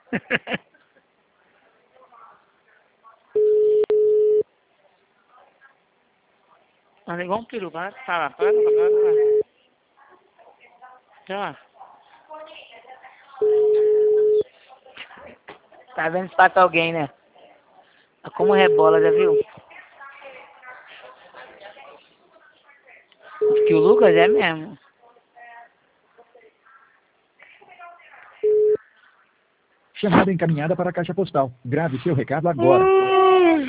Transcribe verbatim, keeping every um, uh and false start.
Mas é igual um peru, para, para, para, para, para. Já. Tá vendo se tá com alguém, né? Como rebola, já viu? Que o Lucas é mesmo. Chamada encaminhada para a caixa postal. Grave seu recado agora.